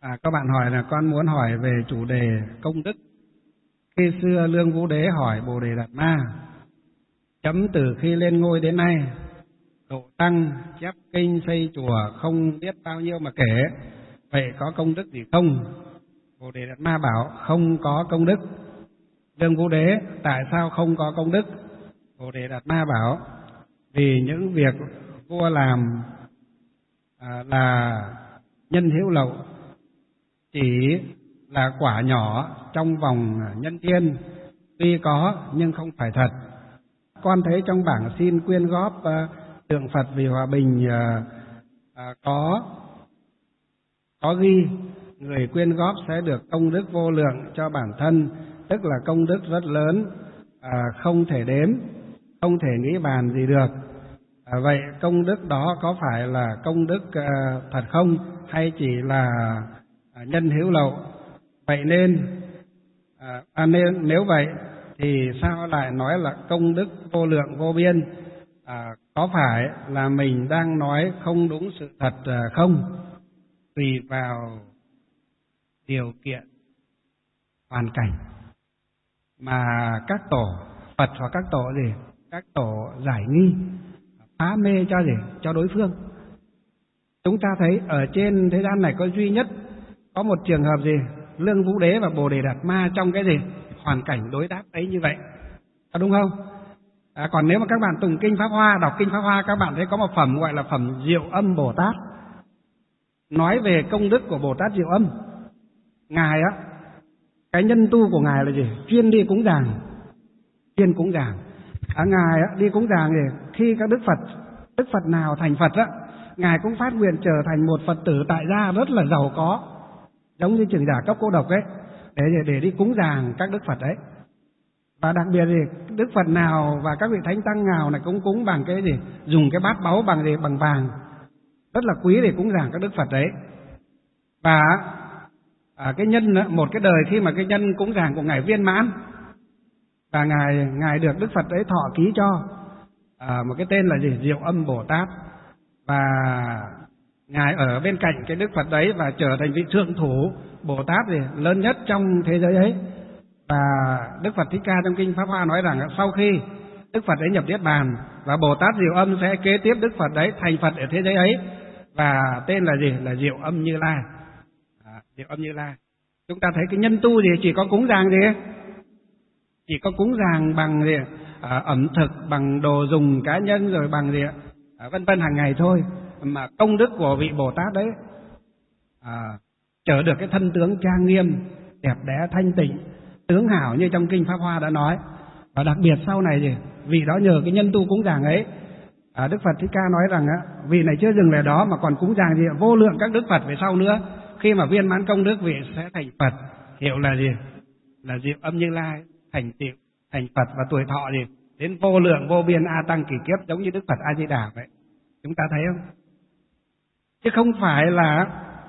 Các bạn hỏi là con muốn hỏi về chủ đề công đức. Khi xưa Lương Vũ Đế hỏi Bồ Đề Đạt Ma: chấm từ khi lên ngôi đến nay, độ tăng, chép kinh, xây chùa không biết bao nhiêu mà kể, vậy có công đức gì không? Bồ Đề Đạt Ma bảo không có công đức. Lương Vũ Đế: tại sao không có công đức? Bồ Đề Đạt Ma bảo vì những việc vua làm là nhân hữu lậu, chỉ là quả nhỏ trong vòng nhân thiên, tuy có nhưng không phải thật. Con thấy trong bảng xin quyên góp tượng Phật vì hòa bình có ghi người quyên góp sẽ được công đức vô lượng cho bản thân, tức là công đức rất lớn, không thể đếm, không thể nghĩ bàn gì được. Vậy công đức đó có phải là công đức thật không, hay chỉ là nhân hữu lậu? Vậy nên nếu vậy thì sao lại nói là công đức vô lượng vô biên? Có phải là mình đang nói không đúng sự thật không? Tùy vào điều kiện hoàn cảnh mà các tổ Phật hoặc các tổ gì, các tổ giải nghi, phá mê cho gì, cho đối phương. Chúng ta thấy ở trên thế gian này có duy nhất có một trường hợp gì, Lương Vũ Đế và Bồ Đề Đạt Ma trong cái gì, hoàn cảnh đối đáp ấy như vậy, đúng không? Còn nếu mà các bạn tụng kinh Pháp Hoa, đọc kinh Pháp Hoa, các bạn thấy có một phẩm gọi là phẩm Diệu Âm Bồ Tát, nói về công đức của Bồ Tát Diệu Âm. Ngài cái nhân tu của ngài là gì? Chuyên đi cúng dường, chuyên cúng dường. Ngài đi cúng dường thì khi các đức Phật nào thành Phật ngài cũng phát nguyện trở thành một Phật tử tại gia rất là giàu có, giống như Trưởng Giả Cấp Cô Độc ấy, để đi cúng dường các đức Phật ấy. Và đặc biệt thì đức Phật nào và các vị thánh tăng nào này cũng cúng bằng cái gì, dùng cái bát báu bằng gì, bằng vàng, rất là quý để cúng dường các đức Phật đấy. Và cái nhân, một cái đời khi mà cái nhân cúng dường của ngài viên mãn, và ngài được đức Phật ấy thọ ký cho một cái tên là gì, Diệu Âm Bồ Tát. Và ngài ở bên cạnh cái đức Phật đấy và trở thành vị thượng thủ Bồ Tát gì lớn nhất trong thế giới ấy. Và Đức Phật Thích Ca trong kinh Pháp Hoa nói rằng sau khi Đức Phật ấy nhập Niết Bàn, và Bồ Tát Diệu Âm sẽ kế tiếp Đức Phật đấy thành Phật ở thế giới ấy, và tên là gì, là Diệu Âm Như Lai. Diệu Âm Như Lai. Chúng ta thấy cái nhân tu gì chỉ có cúng dường gì, chỉ có cúng dường bằng gì, ẩm thực, bằng đồ dùng cá nhân, rồi bằng gì vân vân hàng ngày thôi, mà công đức của vị Bồ Tát đấy trở được cái thân tướng trang nghiêm, đẹp đẽ, thanh tịnh, tướng hảo như trong kinh Pháp Hoa đã nói. Và đặc biệt sau này gì, vị đó nhờ cái nhân tu cúng dường ấy, Đức Phật Thích Ca nói rằng vị này chưa dừng lại đó mà còn cúng dường gì vô lượng các đức Phật về sau nữa. Khi mà viên mãn công đức, vị sẽ thành Phật, hiệu là gì, là Diệu Âm Như Lai, thành Phật, và tuổi thọ gì đến vô lượng vô biên a tăng kỳ kiếp, giống như Đức Phật A Di Đà vậy. Chúng ta thấy không? Chứ không phải là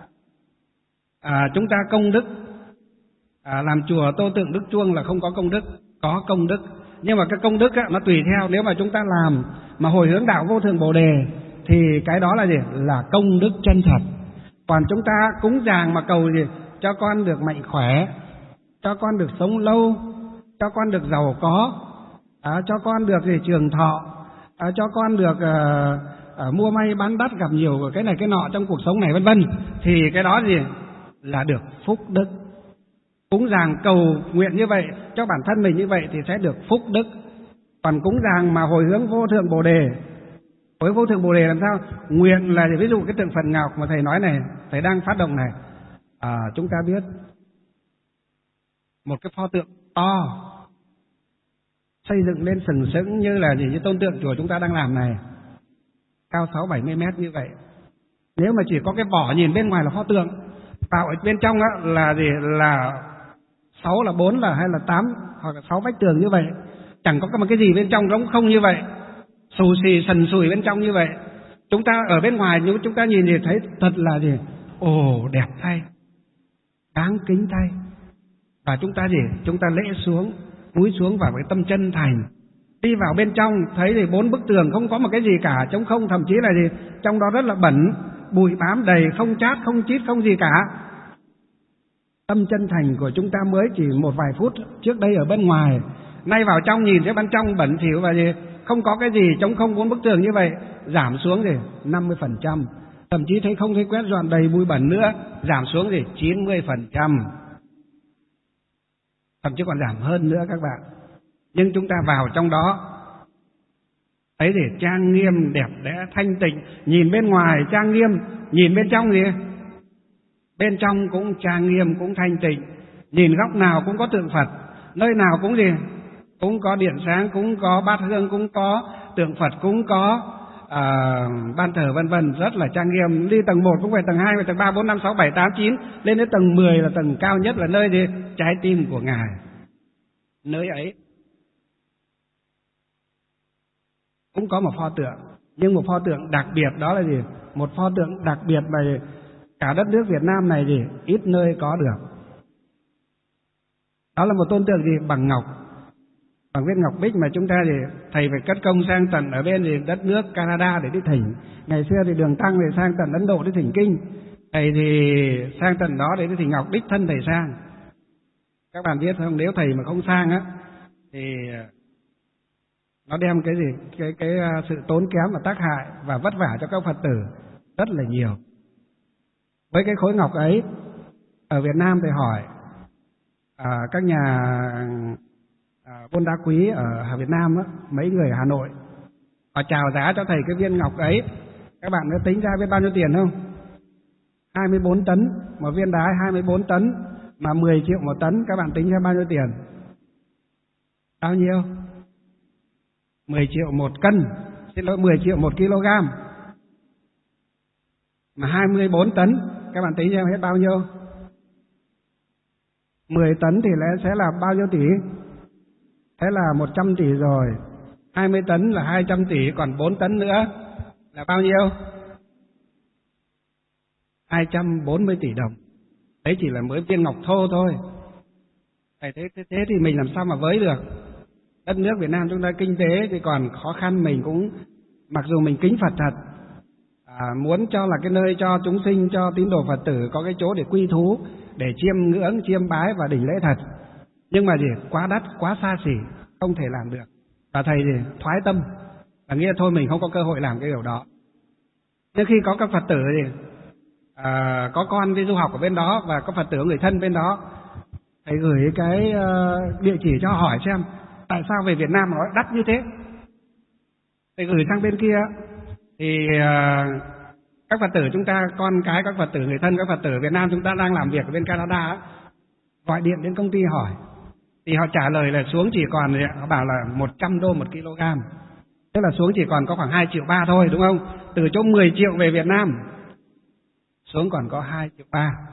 chúng ta công đức, làm chùa tô tượng đức chuông là không có công đức. Có công đức, nhưng mà cái công đức nó tùy theo. Nếu mà chúng ta làm mà hồi hướng đạo vô thượng Bồ Đề thì cái đó là gì, là công đức chân thật. Còn chúng ta cúng dường mà cầu gì, cho con được mạnh khỏe, cho con được sống lâu, cho con được giàu có, cho con được gì trường thọ, cho con được mua may bán đắt, gặp nhiều cái này cái nọ trong cuộc sống này vân vân, thì cái đó gì là được phúc đức. Cúng dường cầu nguyện như vậy cho bản thân mình như vậy thì sẽ được phúc đức. Còn cúng dường mà hồi hướng vô thượng Bồ Đề, với vô thượng Bồ Đề làm sao? Nguyện là ví dụ cái tượng Phật Ngọc mà thầy nói này, thầy đang phát động này, chúng ta biết một cái pho tượng to xây dựng lên sừng sững như là gì, như tôn tượng chùa chúng ta đang làm này, cao 6-70 mét như vậy. Nếu mà chỉ có cái vỏ nhìn bên ngoài là pho tượng, vào ở bên trong là gì, là 6 là 4 là hay là 8 hoặc là 6 vách tường như vậy, chẳng có một cái gì bên trong trống không như vậy, xù xì sần sùi bên trong như vậy. Chúng ta ở bên ngoài nếu chúng ta nhìn thì thấy thật là gì, ồ đẹp thay, đáng kính thay. Và chúng ta gì, chúng ta lễ xuống, cúi xuống vào cái tâm chân thành, đi vào bên trong thấy thì 4 bức tường không có một cái gì cả, trống không, thậm chí là gì trong đó rất là bẩn, bụi bám đầy, không chát, không chít, không gì cả. Tâm chân thành của chúng ta mới chỉ một vài phút trước đây ở bên ngoài, nay vào trong nhìn thấy bên trong bẩn thỉu và gì, không có cái gì, trống không bốn bức tường như vậy, giảm xuống gì 50%, thậm chí thấy không thấy quét dọn đầy bụi bẩn nữa, giảm xuống gì 90%, thậm chí còn giảm hơn nữa các bạn. Nhưng chúng ta vào trong đó thấy thì trang nghiêm, đẹp đẽ, thanh tịnh, nhìn bên ngoài trang nghiêm, nhìn bên trong gì, bên trong cũng trang nghiêm, cũng thanh tịnh, nhìn góc nào cũng có tượng Phật, nơi nào cũng gì, cũng có điện sáng, cũng có bát hương, cũng có tượng Phật, cũng có ban thờ vân vân, rất là trang nghiêm. Đi tầng 1 cũng phải tầng 2, tầng 3, 4, 5, 6, 7, 8, 9, lên đến tầng 10 là tầng cao nhất, là nơi gì, trái tim của Ngài. Nơi ấy cũng có một pho tượng, nhưng một pho tượng đặc biệt đó là gì? Một pho tượng đặc biệt mà cả đất nước Việt Nam này gì ít nơi có được. Đó là một tôn tượng gì? Bằng ngọc, bằng viên ngọc bích mà chúng ta thì thầy phải cất công sang tận ở bên gì đất nước Canada để đi thỉnh. Ngày xưa thì Đường Tăng thì sang tận Ấn Độ để thỉnh kinh, thầy thì sang tận đó để đi thỉnh ngọc, đích thân thầy sang. Các bạn biết không, nếu thầy mà không sang á thì nó đem cái gì, cái sự tốn kém và tác hại và vất vả cho các Phật tử rất là nhiều. Với cái khối ngọc ấy, ở Việt Nam thì hỏi các nhà buôn đá quý ở Việt Nam á, mấy người ở Hà Nội, họ chào giá cho thầy cái viên ngọc ấy. Các bạn có tính ra biết bao nhiêu tiền không? 24 tấn, một viên đá 24 tấn mà 10 triệu một tấn, các bạn tính ra bao nhiêu tiền? Bao nhiêu? 10 triệu một cân, xin lỗi, 10 triệu một kg. Mà 24 tấn, các bạn tính ra hết bao nhiêu? 10 tấn thì sẽ là bao nhiêu tỷ? Thế là 100 tỷ rồi. 20 tấn là 200 tỷ, còn 4 tấn nữa là bao nhiêu? 240 tỷ đồng. Đấy chỉ là mới viên ngọc thô thôi. Thế thì mình làm sao mà với được? Đất nước Việt Nam chúng ta kinh tế thì còn khó khăn, mình cũng mặc dù mình kính Phật thật, muốn cho là cái nơi cho chúng sinh, cho tín đồ Phật tử có cái chỗ để quy thú, để chiêm ngưỡng, chiêm bái và đảnh lễ thật. Nhưng mà gì? Quá đắt, quá xa xỉ, không thể làm được. Và thầy thì thoái tâm, và nghĩa thôi mình không có cơ hội làm cái điều đó. Nhưng khi có các Phật tử thì có con đi du học ở bên đó và có Phật tử người thân bên đó, thầy gửi cái địa chỉ cho hỏi xem tại sao về Việt Nam nó đắt như thế. Thầy gửi sang bên kia thì các Phật tử chúng ta, con cái các Phật tử người thân các Phật tử Việt Nam chúng ta đang làm việc ở bên Canada gọi điện đến công ty hỏi, thì họ trả lời là xuống chỉ còn, họ bảo là 100 đô một kg, tức là xuống chỉ còn có khoảng 2,3 triệu thôi, đúng không? Từ chỗ 10 triệu về Việt Nam xuống còn có 2,3 triệu.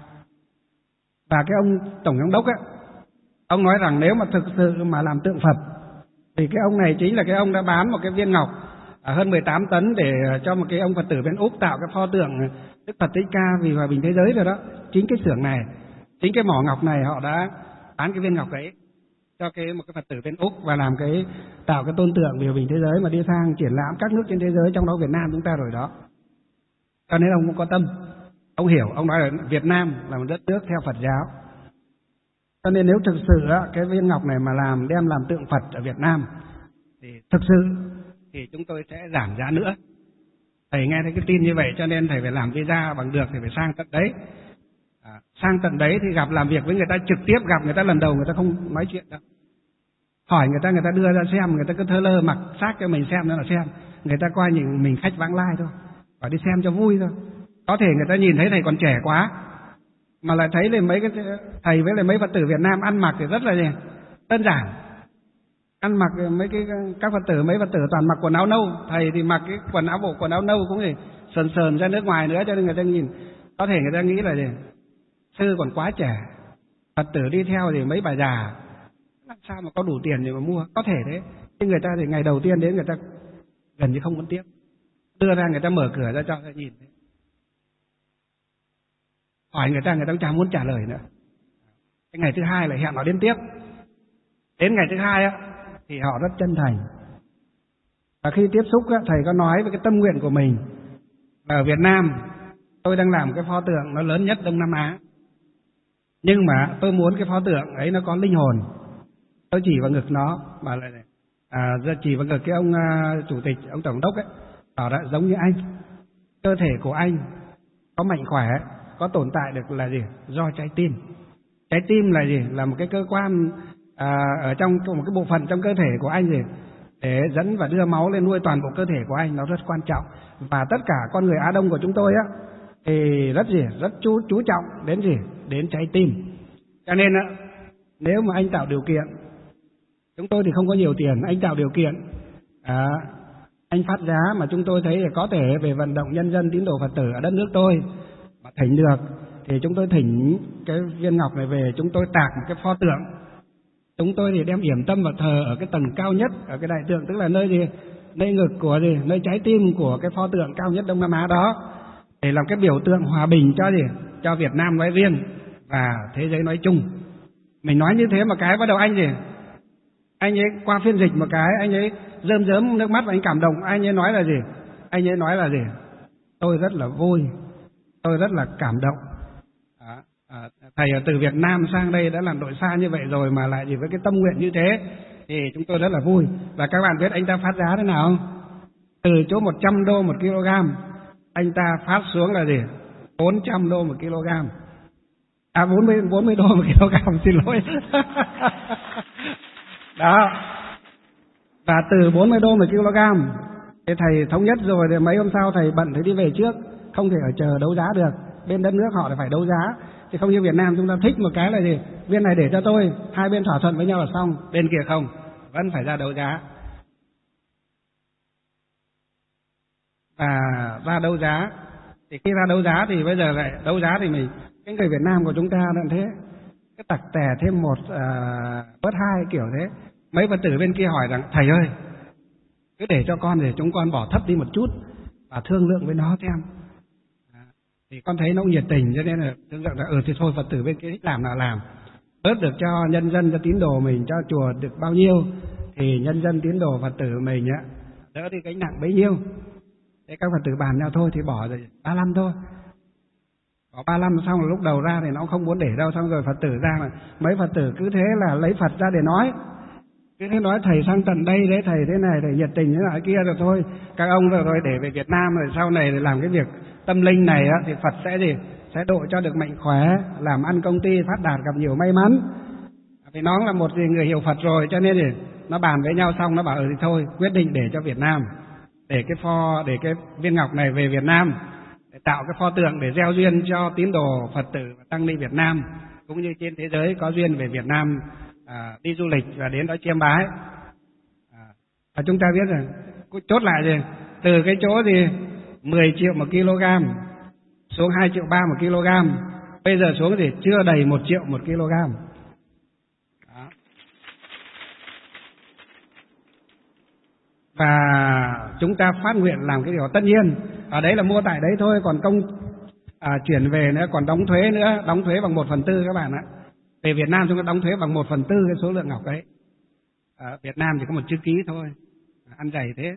Và cái ông tổng giám đốc ấy, ông nói rằng nếu mà thực sự mà làm tượng Phật thì cái ông này chính là cái ông đã bán một cái viên ngọc hơn 18 tấn để cho một cái ông Phật tử bên Úc tạo cái pho tượng Đức Phật Thích Ca vì hòa bình thế giới rồi đó. Chính cái xưởng này, chính cái mỏ ngọc này họ đã bán cái viên ngọc ấy cho một cái Phật tử bên Úc và làm tạo cái tôn tượng vì hòa bình thế giới mà đi sang triển lãm các nước trên thế giới, trong đó Việt Nam chúng ta rồi đó. Cho nên ông cũng có tâm, ông hiểu, ông nói là Việt Nam là một đất nước theo Phật giáo. Cho nên nếu thực sự cái viên ngọc này mà đem làm tượng Phật ở Việt Nam thì thực sự thì chúng tôi sẽ giảm giá nữa. Thầy nghe thấy cái tin như vậy cho nên thầy phải làm visa bằng được thì phải sang tận đấy. Sang tận đấy thì làm việc với người ta trực tiếp, gặp người ta lần đầu người ta không nói chuyện đâu. Hỏi người ta đưa ra xem, người ta cứ thơ lơ mặc xác cho mình xem nữa là xem. Người ta coi những mình khách vãng lai thôi, phải đi xem cho vui thôi. Có thể người ta nhìn thấy thầy còn trẻ quá, mà lại thấy là mấy cái thầy với lại mấy Phật tử Việt Nam ăn mặc thì rất là đơn giản. Ăn mặc các Phật tử, mấy Phật tử toàn mặc quần áo nâu, thầy thì mặc cái bộ quần áo nâu cũng thì sờn ra nước ngoài nữa, cho nên người ta nhìn, có thể người ta nghĩ là sư còn quá trẻ, Phật tử đi theo thì mấy bà già, làm sao mà có đủ tiền để mà mua, có thể thế. Nhưng người ta thì ngày đầu tiên đến người ta gần như không muốn tiếp, đưa ra người ta mở cửa ra cho người ta nhìn, hỏi người ta cũng chẳng muốn trả lời nữa. Cái ngày thứ hai lại hẹn họ đến tiếp. Đến ngày thứ hai thì họ rất chân thành. Và khi tiếp xúc thầy có nói với cái tâm nguyện của mình là ở Việt Nam tôi đang làm cái pho tượng nó lớn nhất Đông Nam Á. Nhưng mà tôi muốn cái pho tượng ấy nó có linh hồn. Tôi chỉ vào ngực nó, bảo lại này, chỉ vào ngực cái ông chủ tịch, ông tổng đốc ấy, bảo là giống như anh, cơ thể của anh có mạnh khỏe, có tồn tại được là gì? Do trái tim. Trái tim là gì? Là một cái cơ quan ở trong một cái bộ phận trong cơ thể của anh gì? Để dẫn và đưa máu lên nuôi toàn bộ cơ thể của anh, nó rất quan trọng. Và tất cả con người Á Đông của chúng tôi á thì rất chú trọng đến gì? Đến trái tim. Cho nên á, nếu mà anh tạo điều kiện, chúng tôi thì không có nhiều tiền, anh tạo điều kiện, anh phát giá mà chúng tôi thấy có thể về vận động nhân dân tín đồ Phật tử ở đất nước tôi mà thỉnh được, thì chúng tôi thỉnh cái viên ngọc này về, chúng tôi tạc một cái pho tượng. Chúng tôi thì đem yểm tâm và thờ ở cái tầng cao nhất, ở cái đại tượng, tức là nơi gì? Nơi ngực của gì? Nơi trái tim của cái pho tượng cao nhất Đông Nam Á đó, để làm cái biểu tượng hòa bình cho gì? Cho Việt Nam nói riêng và thế giới nói chung. Mình nói như thế mà cái bắt đầu anh gì? Anh ấy qua phiên dịch một cái, anh ấy rơm rớm nước mắt và anh cảm động. Anh ấy nói là gì? Anh ấy nói là gì? Tôi rất là vui, tôi rất là cảm động. Thầy từ Việt Nam sang đây đã làm đội xa như vậy rồi mà lại gì với cái tâm nguyện như thế, thì chúng tôi rất là vui. Và các bạn biết anh ta phát giá thế nào không? Từ chỗ 100 đô một kg, anh ta phát xuống là gì? 400 đô một kg. 40 đô một kg, xin lỗi. Đó. Và từ 40 đô một kg, thì thầy thống nhất rồi, thì mấy hôm sau thầy bận thầy đi về trước, không thể ở chờ đấu giá được. Bên đất nước họ phải đấu giá, chứ không như Việt Nam chúng ta thích một cái là gì? Viên này để cho tôi, hai bên thỏa thuận với nhau là xong. Bên kia không, vẫn phải ra đấu giá. Và ra đấu giá, thì khi ra đấu giá thì bây giờ lại đấu giá thì mình, cái người Việt Nam của chúng ta là thế, cái tặc tè thêm một bớt hai kiểu thế. Mấy Phật tử bên kia hỏi rằng thầy ơi, cứ để cho con, để chúng con bỏ thấp đi một chút và thương lượng với nó xem. Thì con thấy nó nhiệt tình, cho nên là thương lượng là thì thôi Phật tử bên kia thích làm nào làm, bớt được cho nhân dân, cho tín đồ mình, cho chùa được bao nhiêu thì nhân dân tín đồ Phật tử mình á đỡ đi gánh nặng bấy nhiêu. Thế các Phật tử bàn nhau thôi thì bỏ rồi 35 thôi. Có 35 xong rồi lúc đầu ra thì nó không muốn để đâu, xong rồi Phật tử ra là mấy Phật tử cứ thế là lấy Phật ra để nói. Cứ thế nói thầy sang tận đây đấy, thầy thế này, thầy nhiệt tình thế này kia, rồi thôi các ông rồi để về Việt Nam, rồi sau này để làm cái việc tâm linh này á, thì Phật sẽ gì? Sẽ độ cho được mạnh khỏe, làm ăn công ty phát đạt, gặp nhiều may mắn. Vì nó là một người hiểu Phật rồi, cho nên thì nó bàn với nhau xong nó bảo thì thôi quyết định để cho Việt Nam, để cái viên ngọc này về Việt Nam, để tạo cái pho tượng để gieo duyên cho tín đồ Phật tử và tăng ni Việt Nam cũng như trên thế giới có duyên về Việt Nam đi du lịch và đến đó chiêm bái. Và chúng ta biết rằng chốt lại gì? Từ cái chỗ gì 10 triệu một kg xuống 2,3 triệu một kg, bây giờ xuống thì chưa đầy 1 triệu một kg. Đó. Và chúng ta phát nguyện làm cái điều tất nhiên ở đấy là mua tại đấy thôi, còn công chuyển về nữa, còn đóng thuế nữa, đóng thuế bằng 1/4 các bạn ạ. Về Việt Nam chúng ta đóng thuế bằng 1/4 cái số lượng ngọc ấy. Ở Việt Nam chỉ có 1 chữ ký thôi, ăn dày thế.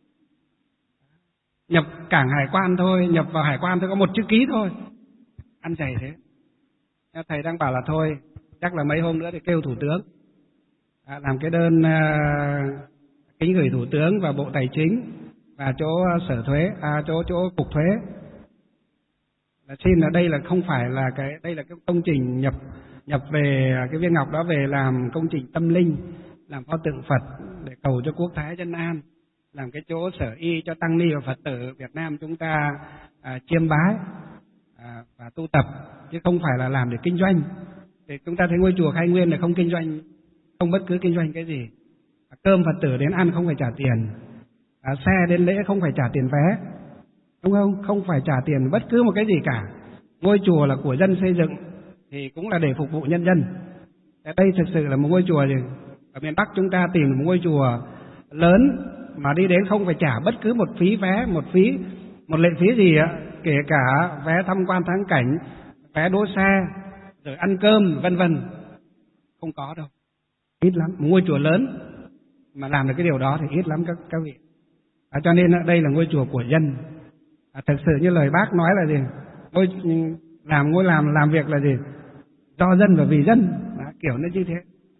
Nhập cảng hải quan thôi, nhập vào hải quan thôi có 1 chữ ký thôi, ăn dày thế. Thầy đang bảo là thôi, chắc là mấy hôm nữa thì kêu Thủ tướng làm cái đơn kính gửi Thủ tướng và Bộ Tài chính và chỗ Sở Thuế, chỗ Cục Thuế. Là xin là đây là không phải là đây là cái công trình nhập về cái viên ngọc đó về làm công trình tâm linh, làm pho tượng Phật để cầu cho quốc thái dân an, làm cái chỗ sở y cho tăng ni và Phật tử Việt Nam chúng ta chiêm bái và tu tập, chứ không phải là làm để kinh doanh. Thì chúng ta thấy ngôi chùa Khai Nguyên là không kinh doanh, không bất cứ kinh doanh cái gì. Cơm Phật tử đến ăn không phải trả tiền, xe đến lễ không phải trả tiền vé, đúng không? Không phải trả tiền bất cứ một cái gì cả. Ngôi chùa là của dân xây dựng thì cũng là để phục vụ nhân dân. Đây thực sự là một ngôi chùa gì? Ở miền Bắc chúng ta tìm một ngôi chùa lớn mà đi đến không phải trả bất cứ một phí vé, một lệ phí gì ạ, kể cả vé tham quan thắng cảnh, vé đỗ xe, rồi ăn cơm vân vân, không có đâu, ít lắm. Một ngôi chùa lớn mà làm được cái điều đó thì ít lắm các vị. Cho nên đây là ngôi chùa của dân. Thực sự như lời bác nói là gì? Ngôi làm việc là gì? do dân và vì dân, kiểu nó như thế.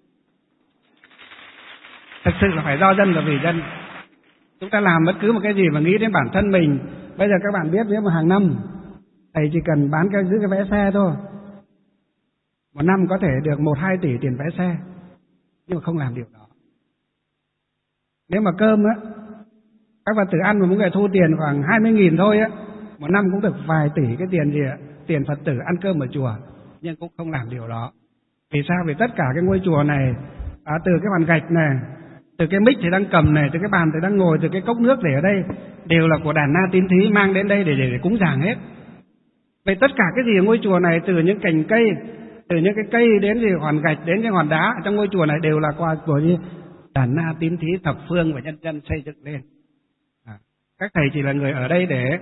Thực sự là phải do dân và vì dân. Chúng ta làm bất cứ một cái gì mà nghĩ đến bản thân mình. Bây giờ các bạn biết nếu mà hàng năm thầy chỉ cần bán giữ cái vé xe thôi, một năm có thể được 1-2 tỷ tiền vé xe, nhưng mà không làm điều đó. Nếu mà cơm á, các Phật tử ăn mà mỗi người thu tiền khoảng 20.000 thôi á, một năm cũng được vài tỷ cái tiền gì ạ, tiền Phật tử ăn cơm ở chùa, nhưng cũng không làm điều đó. Vì sao? Vì tất cả cái ngôi chùa này, từ cái bàn gạch này, từ cái mic thì đang cầm này, từ cái bàn thì đang ngồi, từ cái cốc nước để ở đây, đều là của Đàn Na Tín Thí mang đến đây để cúng dường hết. Vậy tất cả cái gì ở ngôi chùa này, từ những cành cây, từ những cái cây đến gì hòn gạch đến cái hòn đá trong ngôi chùa này đều là của Đàn Na Tín Thí thập phương và nhân dân xây dựng lên. Các thầy chỉ là người ở đây để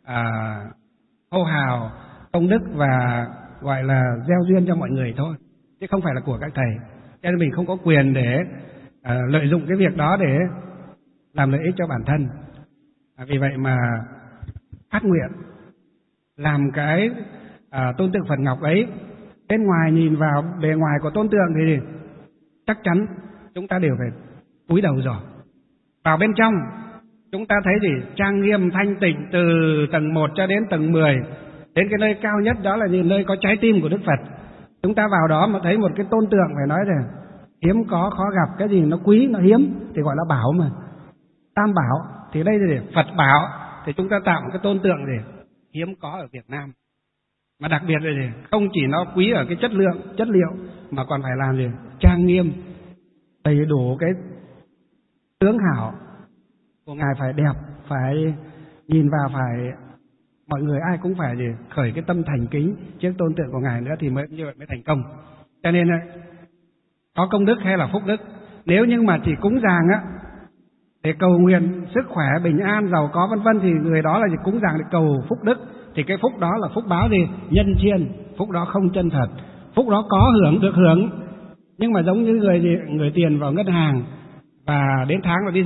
hô hào công đức và gọi là gieo duyên cho mọi người thôi, chứ không phải là của các thầy. Cho nên mình không có quyền để lợi dụng cái việc đó để làm lợi ích cho bản thân. Vì vậy mà phát nguyện làm cái tôn tượng Phật Ngọc ấy, bên ngoài nhìn vào bề ngoài của tôn tượng thì chắc chắn chúng ta đều phải cúi đầu rồi. Vào bên trong chúng ta thấy gì? Trang nghiêm thanh tịnh từ tầng 1 cho đến tầng 10, đến cái nơi cao nhất đó là như nơi có trái tim của Đức Phật. Chúng ta vào đó mà thấy một cái tôn tượng phải nói rằng hiếm có, khó gặp, cái gì nó quý, nó hiếm thì gọi là bảo mà. Tam bảo thì đây là Phật bảo, thì chúng ta tạo một cái tôn tượng gì hiếm có ở Việt Nam. Mà đặc biệt là gì? Không chỉ nó quý ở cái chất liệu mà còn phải làm gì? Trang nghiêm, đầy đủ cái tướng hảo của Ngài phải đẹp, phải nhìn vào phải mọi người ai cũng phải gì khởi cái tâm thành kính trước tôn tượng của Ngài nữa thì mới như vậy mới thành công. Cho nên có công đức hay là phúc đức, nếu như mà chỉ cúng dường á để cầu nguyện sức khỏe, bình an, giàu có vân vân thì người đó là chỉ cúng dường để cầu phúc đức, thì cái phúc đó là phúc báo gì? Nhân chiên, phúc đó không chân thật. Phúc đó có hưởng, được hưởng, nhưng mà giống như người tiền vào ngân hàng và đến tháng là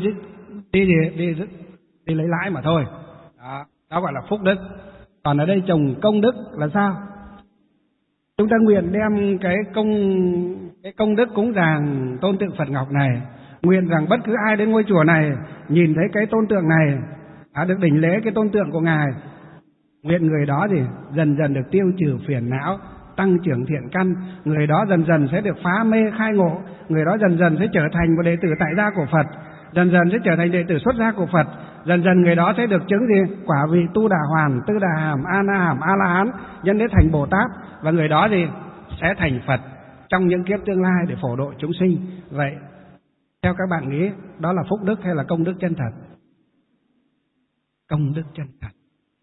đi lấy lãi mà thôi. Đó gọi là phúc đức. Còn ở đây trồng công đức là sao? Chúng ta nguyện đem cái công đức cúng dường tôn tượng Phật Ngọc này, nguyện rằng bất cứ ai đến ngôi chùa này nhìn thấy cái tôn tượng này, được đảnh lễ cái tôn tượng của Ngài, nguyện người đó thì dần dần được tiêu trừ phiền não, tăng trưởng thiện căn, người đó dần dần sẽ được phá mê khai ngộ, người đó dần dần sẽ trở thành một đệ tử tại gia của Phật, dần dần sẽ trở thành đệ tử xuất gia của Phật, dần dần người đó sẽ được chứng gì? Quả vị Tu Đà Hoàn, Tư Đà Hàm, A Na Hàm, A La Hán, nhân đến thành Bồ Tát, và người đó thì sẽ thành Phật trong những kiếp tương lai để phổ độ chúng sinh. Vậy theo các bạn nghĩ đó là phúc đức hay là công đức chân thật? Công đức chân thật.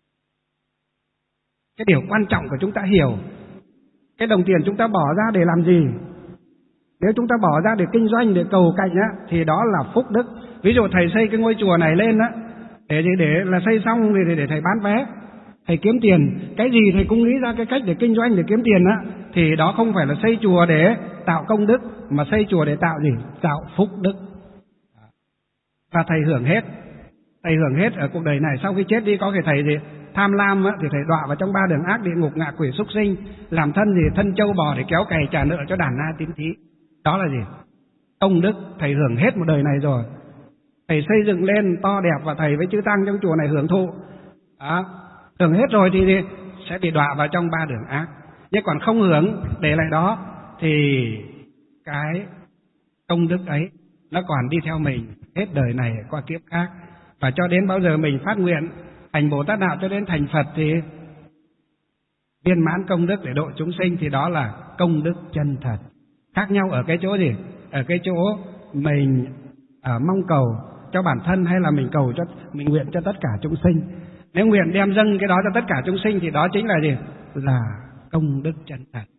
Cái điều quan trọng của chúng ta hiểu cái đồng tiền chúng ta bỏ ra để làm gì. Nếu chúng ta bỏ ra để kinh doanh, để cầu cạnh á, thì đó là phúc đức. Ví dụ thầy xây cái ngôi chùa này lên á, để là xây xong để thầy bán vé, thầy kiếm tiền. Cái gì thầy cũng nghĩ ra cái cách để kinh doanh, để kiếm tiền á, thì đó không phải là xây chùa để tạo công đức, mà xây chùa để tạo gì? Tạo phúc đức. Và thầy hưởng hết. Thầy hưởng hết ở cuộc đời này. Sau khi chết đi có cái thầy gì tham lam á, thì thầy đọa vào trong 3 đường ác, địa ngục, ngạ quỷ, súc sinh, làm thân gì thân trâu bò để kéo cày trả nợ cho Đàn Na Tín Thí. Đó là gì? Công đức. Thầy hưởng hết một đời này rồi. Thầy xây dựng lên to đẹp và thầy với chư tăng trong chùa này hưởng thụ. Hưởng hết rồi thì sẽ bị đọa vào trong 3 đường ác. Nhưng còn không hưởng để lại đó thì cái công đức ấy nó còn đi theo mình hết đời này qua kiếp khác. Và cho đến bao giờ mình phát nguyện thành Bồ Tát Đạo cho đến thành Phật thì viên mãn công đức để độ chúng sinh, thì đó là công đức chân thật. Khác nhau ở cái chỗ gì? Ở cái chỗ mình mong cầu cho bản thân hay là mình cầu cho, mình nguyện cho tất cả chúng sinh. Nếu nguyện đem dâng cái đó cho tất cả chúng sinh thì đó chính là gì? Là công đức chân thật.